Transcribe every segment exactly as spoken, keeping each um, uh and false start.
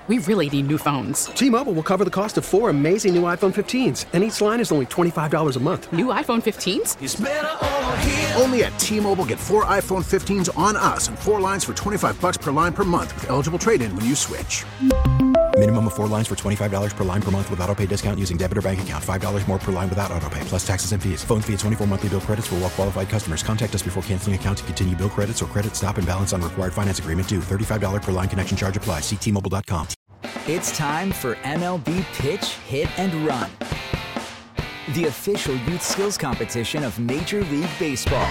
We really need new phones. T-Mobile will cover the cost of four amazing new iPhone fifteens, and each line is only twenty-five dollars a month. New iPhone fifteens? It's better over here. Only at T-Mobile, get four iPhone fifteens on us and four lines for twenty-five dollars per line per month with eligible trade-in when you switch. Minimum of four lines for twenty-five dollars per line per month with autopay discount using debit or bank account. five dollars more per line without autopay, plus taxes and fees. Phone fee at twenty-four monthly bill credits for well-qualified customers. Contact us before canceling account to continue bill credits or credit stop and balance on required finance agreement due. thirty-five dollars per line connection charge applies. See T Mobile dot com. It's time for M L B Pitch, Hit, and Run, the official youth skills competition of Major League Baseball.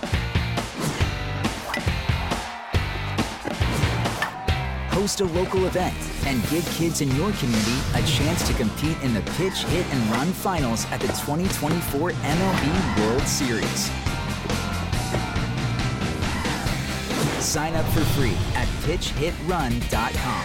Host a local event and give kids in your community a chance to compete in the Pitch, Hit, and Run finals at the twenty twenty-four M L B World Series. Sign up for free at pitch hit run dot com.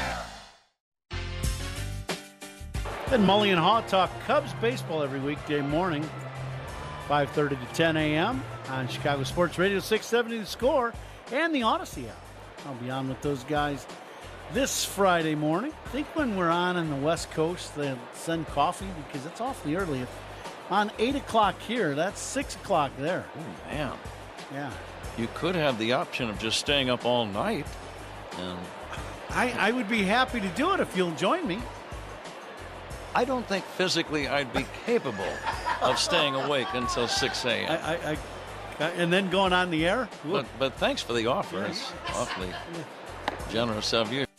And Mully and Haw talk Cubs baseball every weekday morning, five thirty to ten a.m. on Chicago Sports Radio, six seventy The Score, and the Odyssey app. I'll be on with those guys this Friday morning. I think when we're on on the West Coast, they'll send coffee because it's awfully early. On eight o'clock here, that's six o'clock there. Oh, man. Yeah. You could have the option of just staying up all night. And I, I would be happy to do it if you'll join me. I don't think physically I'd be capable of staying awake until six a.m. I, I, I, and then going on the air? But, but thanks for the offer. It's awfully generous of you.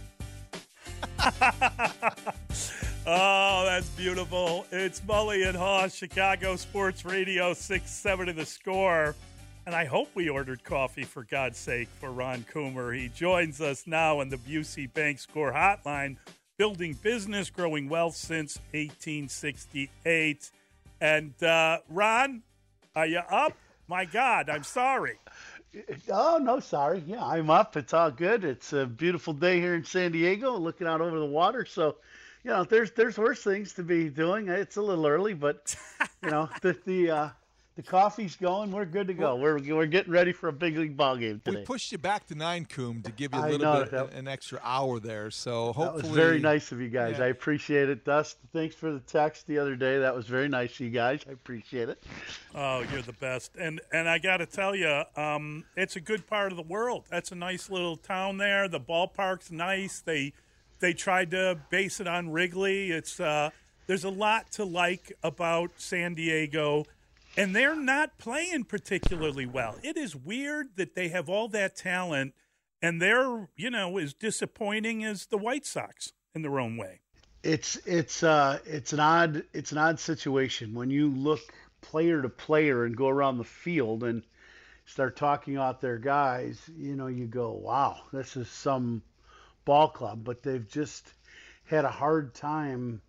Oh, that's beautiful. It's Mully and Haw, Chicago Sports Radio, six seventy The Score. And I hope we ordered coffee, for God's sake, for Ron Coomer. He joins us now on the Busey Bank Score Hotline, building business, growing wealth since eighteen sixty-eight. And, uh, Ron, are you up? My God, I'm sorry. Oh, no, sorry. Yeah, I'm up. It's all good. It's a beautiful day here in San Diego, looking out over the water. So, you know, there's there's worse things to be doing. It's a little early, but, you know, the the, uh, the coffee's going. We're good to go. We're we're getting ready for a big league ball game today. We pushed you back to nine, Coom, to give you a I little know, bit that, an extra hour there. So hopefully, that was very nice of you guys. Yeah. I appreciate it. Dust, thanks for the text the other day. That was very nice of you guys. I appreciate it. Oh, you're the best. And and I got to tell you, um, it's a good part of the world. That's a nice little town there. The ballpark's nice. They they tried to base it on Wrigley. It's uh, there's a lot to like about San Diego. And they're not playing particularly well. It is weird that they have all that talent, and they're, you know, as disappointing as the White Sox in their own way. It's it's uh it's an odd it's an odd situation when you look player to player and go around the field and start talking about their guys. You know, you go, wow, this is some ball club, but they've just had a hard time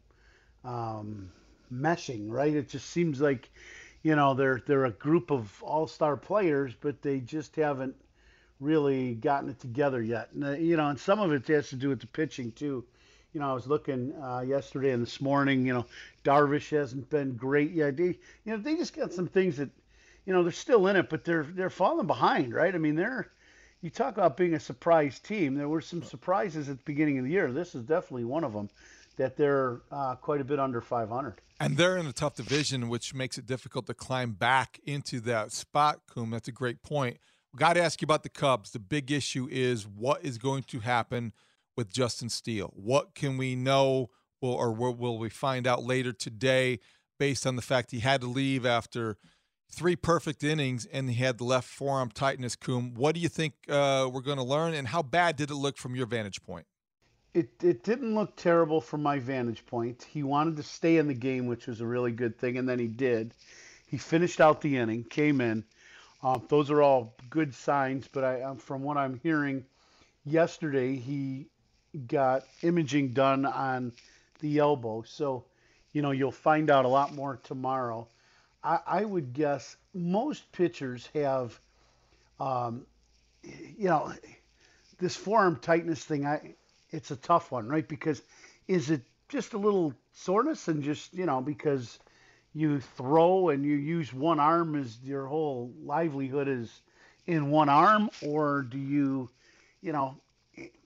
um, meshing. Right? It just seems like, you know, they're they're a group of all-star players, but they just haven't really gotten it together yet. And, uh, you know, and some of it has to do with the pitching too. You know, I was looking uh, yesterday and this morning. You know, Darvish hasn't been great yet. They, you know, they just got some things that, you know, they're still in it, but they're they're falling behind, right? I mean, they're. You talk about being a surprise team. There were some surprises at the beginning of the year. This is definitely one of them. That they're uh, quite a bit under five hundred. And they're in a tough division, which makes it difficult to climb back into that spot, Coom. That's a great point. We've got to ask you about the Cubs. The big issue is what is going to happen with Justin Steele. What can we know, or will we find out later today based on the fact he had to leave after three perfect innings and he had the left forearm tightness, Coom? What do you think uh, we're going to learn, and how bad did it look from your vantage point? It it didn't look terrible from my vantage point. He wanted to stay in the game, which was a really good thing, and then he did. He finished out the inning, came in. Uh, those are all good signs, but I, um, from what I'm hearing, yesterday he got imaging done on the elbow. So, you know, you'll find out a lot more tomorrow. I, I would guess most pitchers have, um, you know, this forearm tightness thing, I it's a tough one, right? Because is it just a little soreness and just, you know, because you throw and you use one arm as your whole livelihood is in one arm, or do you, you know,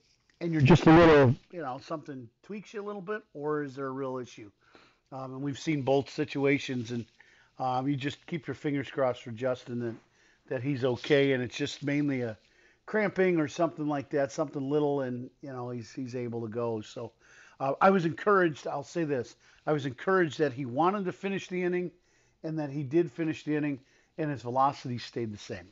and you're just a little, you know, something tweaks you a little bit, or is there a real issue? Um, and we've seen both situations, and um, you just keep your fingers crossed for Justin that, that he's okay, and it's just mainly a cramping or something like that, something little, and, you know, he's he's able to go. So uh, I was encouraged. I'll say this. I was encouraged that he wanted to finish the inning and that he did finish the inning, and his velocity stayed the same.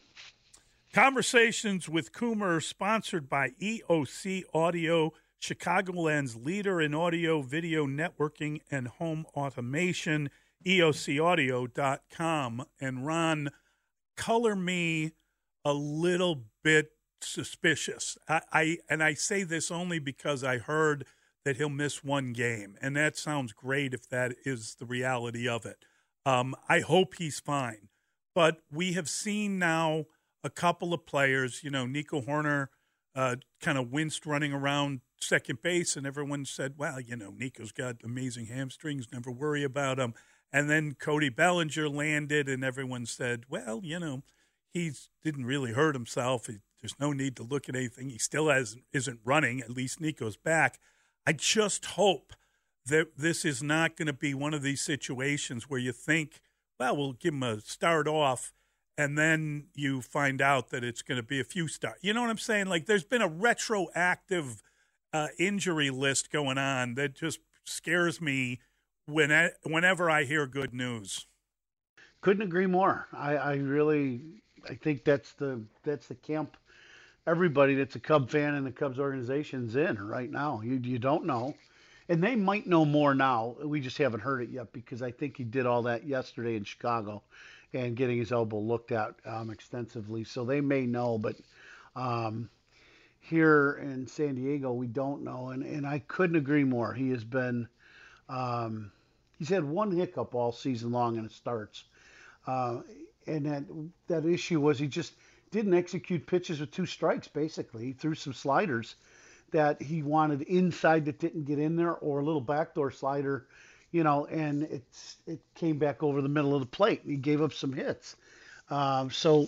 Conversations with Coomer, sponsored by E O C Audio, Chicagoland's leader in audio, video networking, and home automation, E O C audio dot com. And Ron, color me a little bit suspicious. I, I and I say this only because I heard that he'll miss one game, and that sounds great if that is the reality of it. Um, I hope he's fine, but we have seen now a couple of players. You know, Nico Horner uh, kind of winced running around second base, and everyone said, "Well, you know, Nico's got amazing hamstrings. Never worry about him." And then Cody Bellinger landed, and everyone said, "Well, you know, he didn't really hurt himself. He, there's no need to look at anything. He still has, isn't running. At least Nico's back." I just hope that this is not going to be one of these situations where you think, well, we'll give him a start off, and then you find out that it's going to be a few starts. You know what I'm saying? Like, there's been a retroactive uh, injury list going on that just scares me when I, whenever I hear good news. Couldn't agree more. I, I really, I think that's the that's the camp everybody that's a Cub fan in the Cubs organization's in right now. You you don't know. And they might know more now. We just haven't heard it yet because I think he did all that yesterday in Chicago and getting his elbow looked at um, extensively. So they may know, but um, here in San Diego, we don't know. And, and I couldn't agree more. He has been um, – he's had one hiccup all season long in his starts. Uh, and that that issue was he just didn't execute pitches with two strikes, basically. He threw some sliders that he wanted inside that didn't get in there, or a little backdoor slider, you know, and it's it came back over the middle of the plate. He gave up some hits. Um, so,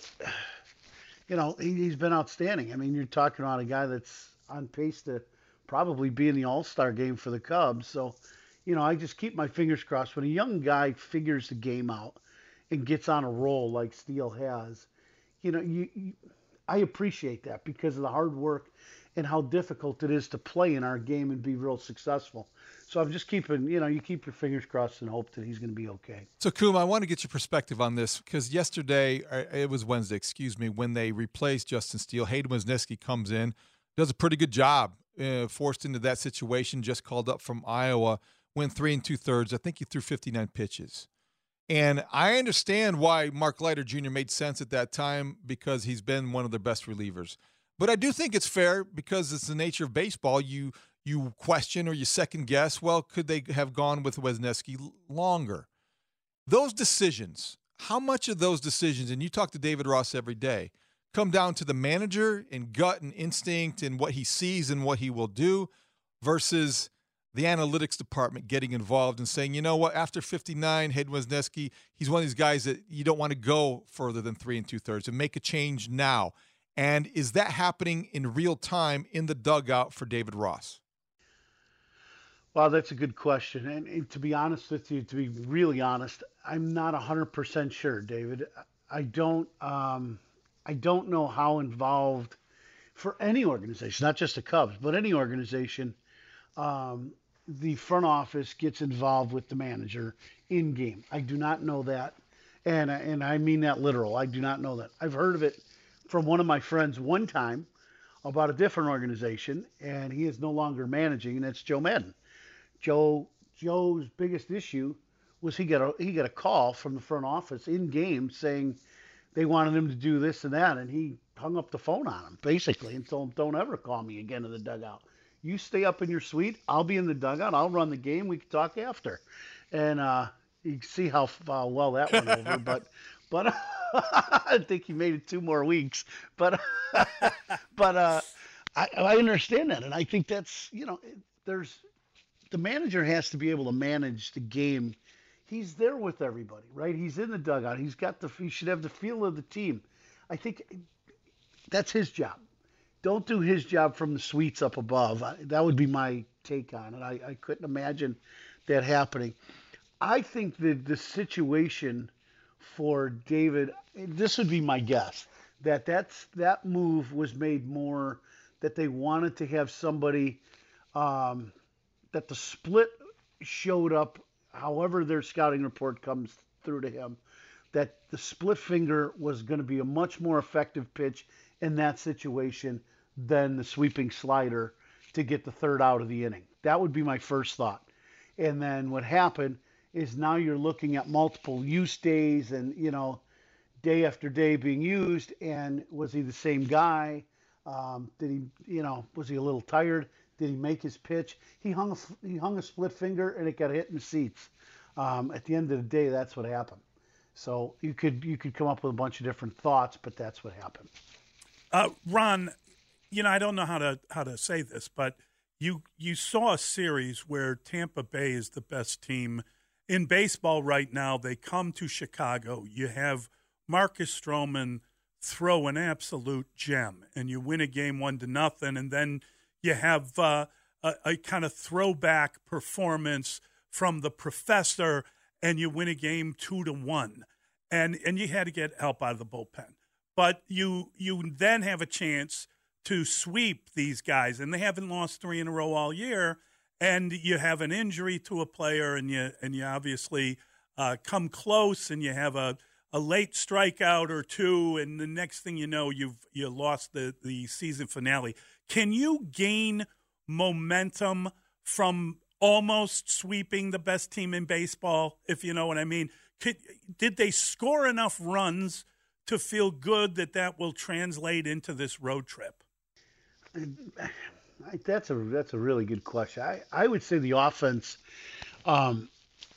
you know, he, he's been outstanding. I mean, you're talking about a guy that's on pace to probably be in the All-Star game for the Cubs. So, you know, I just keep my fingers crossed. When a young guy figures the game out and gets on a roll like Steele has, you know, you, you I appreciate that because of the hard work and how difficult it is to play in our game and be real successful. So I'm just keeping, you know, you keep your fingers crossed and hope that he's going to be okay. So, Coom, I want to get your perspective on this because yesterday, it was Wednesday, excuse me, when they replaced Justin Steele, Hayden Wesneski comes in, does a pretty good job, uh, forced into that situation, just called up from Iowa, went three and two-thirds. I think he threw fifty-nine pitches. And I understand why Mark Leiter Junior made sense at that time because he's been one of their best relievers. But I do think it's fair because it's the nature of baseball. You you question or you second guess, well, could they have gone with Wesneski longer? Those decisions, how much of those decisions, and you talk to David Ross every day, come down to the manager and gut and instinct and what he sees and what he will do versus the analytics department getting involved and saying, you know what, after fifty-nine, Hayden Wesneski, he's one of these guys that you don't want to go further than three and two-thirds and make a change now. And is that happening in real time in the dugout for David Ross? Well, that's a good question. And, and to be honest with you, to be really honest, I'm not one hundred percent sure, David. I don't um, I don't know how involved for any organization, not just the Cubs, but any organization, um, the front office gets involved with the manager in game. I do not know that. And, and I mean that literal. I do not know that. I've heard of it from one of my friends one time about a different organization, and he is no longer managing, and that's Joe Maddon. Joe Joe's biggest issue was he got a he got a call from the front office in game saying they wanted him to do this and that, and he hung up the phone on him basically and told him, "Don't ever call me again in the dugout. You stay up in your suite. I'll be in the dugout. I'll run the game. We can talk after." And uh, you can see how, how well that went over, but but. I think he made it two more weeks, but but uh, I, I understand that, and I think that's, you know, there's the manager has to be able to manage the game. He's there with everybody, right? He's in the dugout. He's got the he should have the feel of the team. I think that's his job. don't do his job from the suites up above. I, that would be my take on it. I, I couldn't imagine that happening. I think that the situation for David, this would be my guess, that that's, that move was made more that they wanted to have somebody, um, that the split showed up, however their scouting report comes through to him, that the split finger was going to be a much more effective pitch in that situation than the sweeping slider to get the third out of the inning. That would be my first thought. And then what happened is now you're looking at multiple use days and, you know, day after day being used. And was he the same guy? Um, did he, you know, was he a little tired? Did he make his pitch? He hung a, he hung a split finger and it got hit in the seats. Um, at the end of the day, that's what happened. So you could you could come up with a bunch of different thoughts, but that's what happened. Uh, Ron, you know, I don't know how to how to say this, but you you saw a series where Tampa Bay is the best team in baseball right now. They come to Chicago. You have Marcus Stroman throw an absolute gem, and you win a game one to nothing, and then you have uh, a, a kind of throwback performance from the professor, and you win a game two to one, and and you had to get help out of the bullpen. But you you then have a chance to sweep these guys, and they haven't lost three in a row all year. And you have an injury to a player, and you and you obviously uh, come close, and you have a, a late strikeout or two, and the next thing you know, you've you lost the, the season finale. Can you gain momentum from almost sweeping the best team in baseball, if you know what I mean? Could, did they score enough runs to feel good that that will translate into this road trip? That's a that's a really good question. I, I would say the offense, um,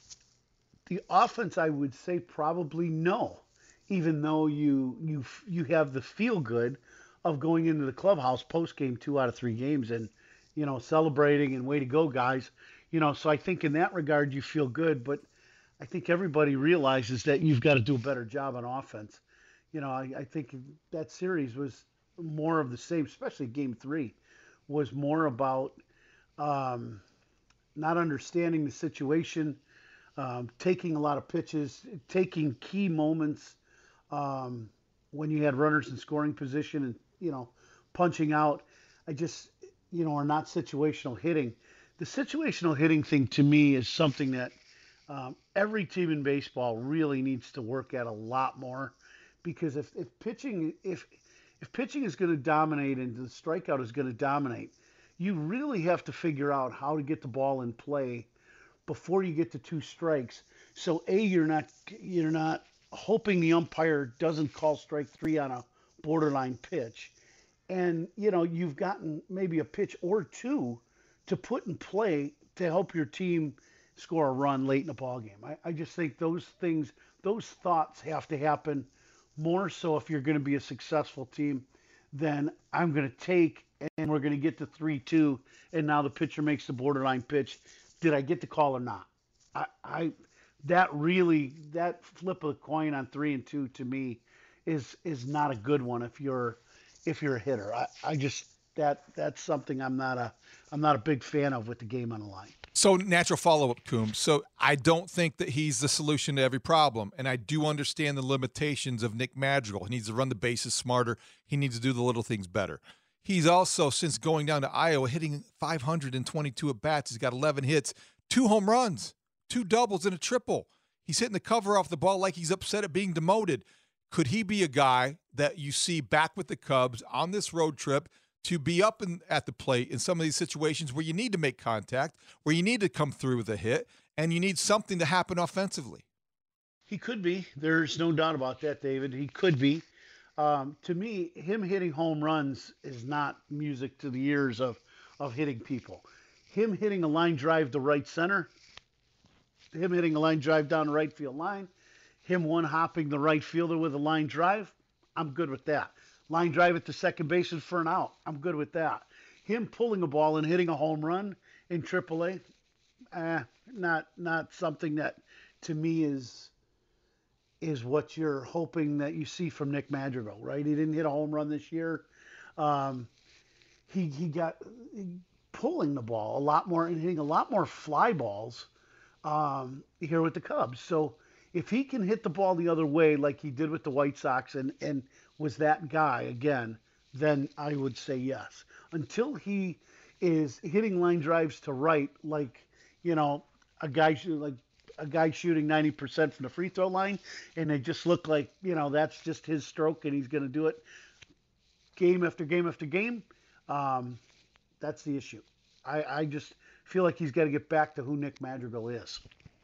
the offense, I would say probably no, even though you you you have the feel good of going into the clubhouse post game two out of three games and, you know, celebrating and way to go, guys. You know, so I think in that regard you feel good, but I think everybody realizes that you've got to do a better job on offense. You know, I, I think that series was more of the same, especially game three, was more about um, not understanding the situation, um, taking a lot of pitches, taking key moments um, when you had runners in scoring position and, you know, punching out. I just, you know, are not situational hitting. The situational hitting thing to me is something that um, every team in baseball really needs to work at a lot more, because if, if pitching, if If pitching is going to dominate and the strikeout is going to dominate, you really have to figure out how to get the ball in play before you get to two strikes. So A, you're not you're not hoping the umpire doesn't call strike three on a borderline pitch, and you know you've gotten maybe a pitch or two to put in play to help your team score a run late in the ball game. I, I just think those things, those thoughts have to happen more so if you're going to be a successful team than I'm going to take and we're going to get to three two and now the pitcher makes the borderline pitch. Did I get the call or not? I, I that really, that flip of the coin on three and two to me is is not a good one if you're if you're a hitter. I, I just that that's something I'm not a I'm not a big fan of with the game on the line. So natural follow-up, Coombs. So I don't think that he's the solution to every problem, and I do understand the limitations of Nick Madrigal. He needs to run the bases smarter. He needs to do the little things better. He's also, since going down to Iowa, hitting five hundred twenty-two at-bats. He's got eleven hits, two home runs, two doubles, and a triple. He's hitting the cover off the ball like he's upset at being demoted. Could he be a guy that you see back with the Cubs on this road trip to be up in, at the plate in some of these situations where you need to make contact, where you need to come through with a hit, and you need something to happen offensively? He could be. There's no doubt about that, David. He could be. Um, to me, him hitting home runs is not music to the ears of, of hitting people. Him hitting a line drive to right center, him hitting a line drive down the right field line, him one-hopping the right fielder with a line drive, I'm good with that. Line drive at the second baseman for an out, I'm good with that. Him pulling a ball and hitting a home run in triple A, eh, not not something that to me is is what you're hoping that you see from Nick Madrigal, right? He didn't hit a home run this year. Um, he he got pulling the ball a lot more and hitting a lot more fly balls um, here with the Cubs. So if he can hit the ball the other way like he did with the White Sox and, and was that guy again, then I would say yes. Until he is hitting line drives to right like, you know, a guy like a guy shooting ninety percent from the free throw line, and they just look like, you know, that's just his stroke and he's going to do it game after game after game. Um, that's the issue. I, I just feel like he's got to get back to who Nick Madrigal is.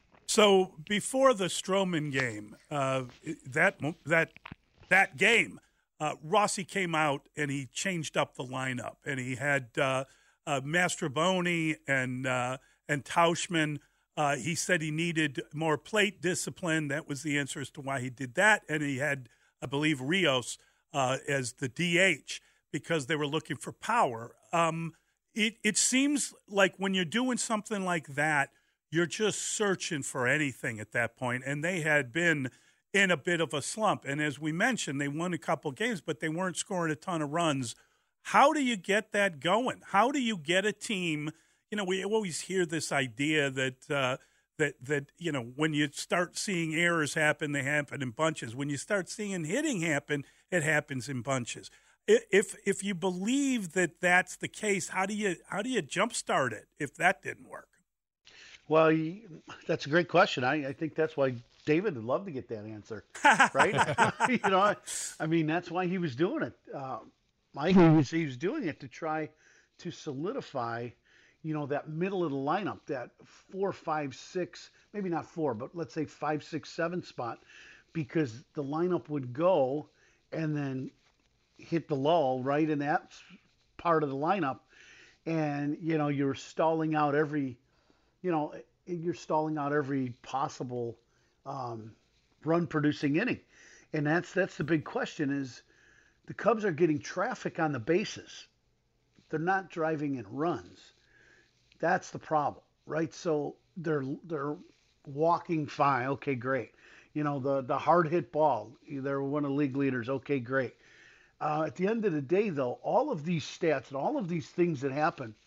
So before the Stroman game, uh, that that that game, uh, Rossi came out and he changed up the lineup, and he had uh, uh, Mastrobuoni and uh, and Tauschman. Uh, he said he needed more plate discipline. That was the answer as to why he did that. And he had, I believe, Rios uh, as the D H because they were looking for power. Um, it, it seems like when you're doing something like that, you're just searching for anything at that point. And they had been in a bit of a slump. And as we mentioned, they won a couple games, but they weren't scoring a ton of runs. How do you get that going? How do you get a team? You know, we always hear this idea that uh, that that you know, when you start seeing errors happen, they happen in bunches. When you start seeing hitting happen, it happens in bunches. If if you believe that that's the case, how do you how do you jumpstart it if that didn't work? Well, that's a great question. I, I think that's why David would love to get that answer, right? you know, I, I mean, that's why he was doing it. Uh, Mike, he was, he was doing it to try to solidify, you know, that middle of the lineup, that four, five, six, maybe not four, but let's say five, six, seven spot, because the lineup would go and then hit the lull right in that part of the lineup. And, you know, you're stalling out every, you know, you're stalling out every possible um, run-producing inning. And that's that's the big question is the Cubs are getting traffic on the bases. They're not driving in runs. That's the problem, right? So they're they're walking fine. Okay, great. You know, the, the hard hit ball, they're one of the league leaders. Okay, great. Uh, at the end of the day, though, all of these stats and all of these things that happen,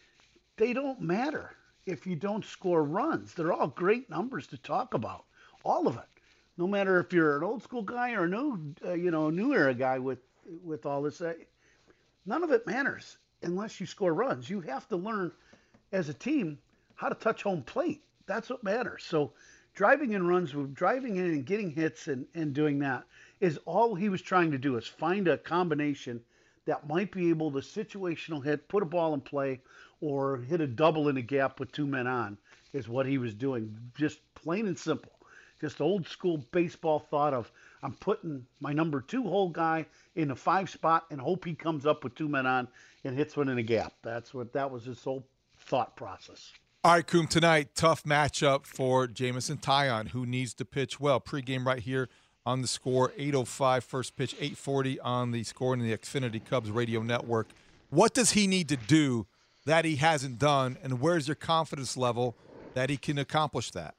they don't matter if you don't score runs. They're all great numbers to talk about, all of it. No matter if you're an old school guy or a new, uh, you know, new era guy with with all this, uh, none of it matters unless you score runs. You have to learn as a team how to touch home plate. That's what matters. So driving in runs, driving in and getting hits and, and doing that is all he was trying to do, is find a combination that might be able to situational hit, put a ball in play, or hit a double in a gap with two men on is what he was doing. Just plain and simple. Just old school baseball thought of, I'm putting my number two hole guy in a five spot and hope he comes up with two men on and hits one in a gap. That's what, that was his whole thought process. All right, Coom, tonight, tough matchup for Jameson Taillon, who needs to pitch well. Pre-game right here on the Score, eight oh five first pitch, eight forty on the Score and the Xfinity Cubs radio network. What does he need to do that he hasn't done, and where's your confidence level that he can accomplish that?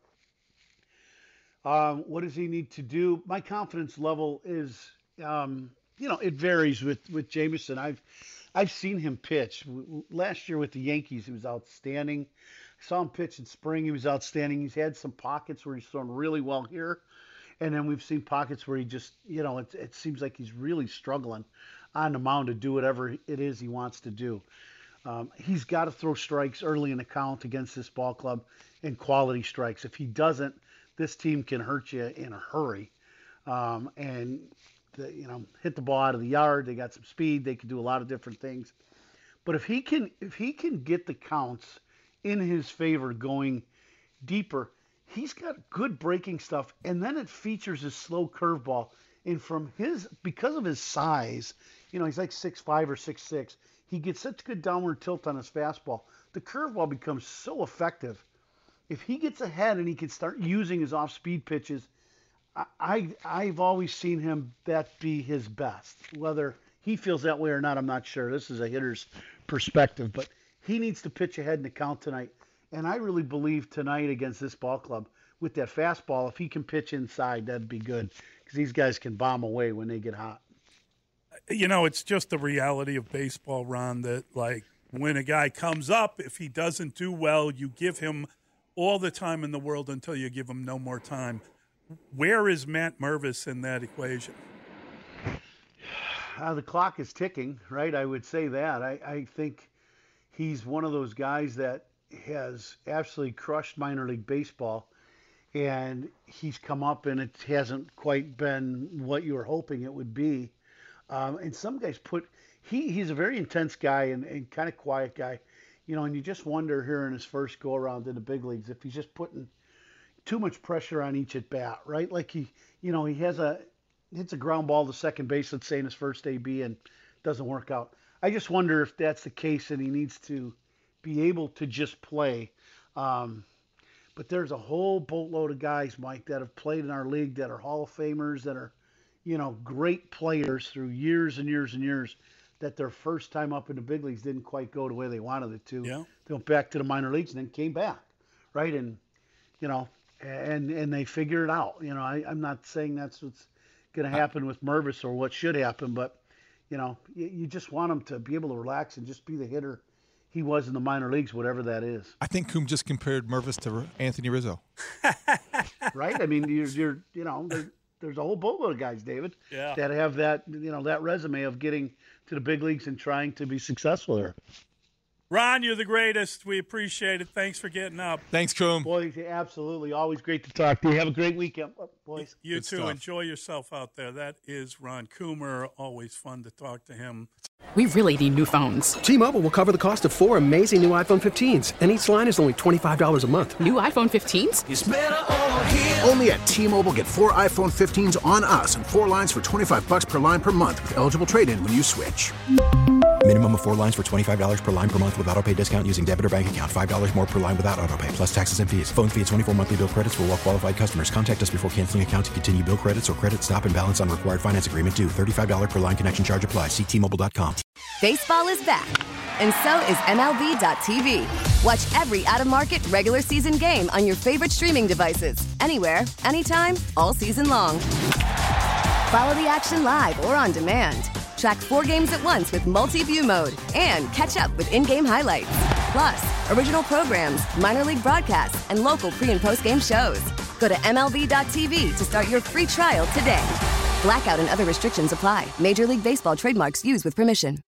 Um, what does he need to do? My confidence level is, um, you know, it varies with, with Jameson. I've I've seen him pitch. Last year with the Yankees, he was outstanding. I saw him pitch in spring. He was outstanding. He's had some pockets where he's thrown really well here. And then we've seen pockets where he just, you know, it, it seems like he's really struggling on the mound to do whatever it is he wants to do. Um, he's got to throw strikes early in the count against this ball club, and quality strikes. If he doesn't, this team can hurt you in a hurry. Um, and, the, you know, hit the ball out of the yard. They got some speed. They can do a lot of different things. But if he can, if he can get the counts in his favor going deeper, he's got good breaking stuff. And then it features his slow curveball. And from his, because of his size, you know, he's like six five or six six. He gets such good downward tilt on his fastball. The curveball becomes so effective. If he gets ahead and he can start using his off-speed pitches, I, I, I've always seen him, that be his best. Whether he feels that way or not, I'm not sure. This is a hitter's perspective. But he needs to pitch ahead in the count tonight. And I really believe tonight against this ball club, with that fastball, if he can pitch inside, that'd be good. Because these guys can bomb away when they get hot. you know, it's just the reality of baseball, Ron, that, like, when a guy comes up, if he doesn't do well, you give him all the time in the world until you give him no more time. Where is Matt Mervis in that equation? Uh, the clock is ticking, right? I would say that. I, I think he's one of those guys that has absolutely crushed minor league baseball, and he's come up and it hasn't quite been what you were hoping it would be. Um, and some guys put he he's a very intense guy and, and kind of quiet guy, you know, and you just wonder here in his first go around in the big leagues if he's just putting too much pressure on each at bat, right? Like he, you know, he has a hits a ground ball to second base, let's say in his first A B, and doesn't work out. I just wonder if that's the case and he needs to be able to just play. Um, but there's a whole boatload of guys, Mike, that have played in our league that are Hall of Famers, that are, you know, great players through years and years and years, that their first time up in the big leagues didn't quite go the way they wanted it to. Yeah. They went back to the minor leagues and then came back, right? And, you know, and and they figure it out. You know, I, I'm not saying that's what's going to happen with Mervis or what should happen, but, you know, you, you just want him to be able to relax and just be the hitter he was in the minor leagues, whatever that is. I think Coom just compared Mervis to Anthony Rizzo. Right? I mean, you're, you're you know, there, there's a whole boatload of guys, David, yeah. that have that, you know, that resume of getting to the big leagues and trying to be successful there. Ron, you're the greatest. We appreciate it. Thanks for getting up. Thanks, Coom. Boys, absolutely. Always great to talk to you. Have a great weekend, boys. You Good too. stuff. Enjoy yourself out there. That is Ron Coomer. Always fun to talk to him. We really need new phones. T-Mobile will cover the cost of four amazing new iPhone fifteens, and each line is only twenty-five dollars a month. New iPhone fifteens? It's better over here. Only at T-Mobile, get four iPhone fifteens on us and four lines for twenty-five bucks per line per month with eligible trade-in when you switch. Minimum of four lines for twenty-five dollars per line per month with auto pay discount using debit or bank account. five dollars more per line without auto pay, plus taxes and fees. Phone fee at twenty-four monthly bill credits for well-qualified customers. Contact us before canceling account to continue bill credits or credit stop and balance on required finance agreement due. thirty-five dollars per line connection charge applies. See T Mobile dot com. Baseball is back, and so is M L B dot T V. Watch every out-of-market regular season game on your favorite streaming devices, anywhere, anytime, all season long. Follow the action live or on demand. Track four games at once with multi-view mode and catch up with in-game highlights. Plus, original programs, minor league broadcasts, and local pre- and post-game shows. Go to M L B dot T V to start your free trial today. Blackout and other restrictions apply. Major League Baseball trademarks used with permission.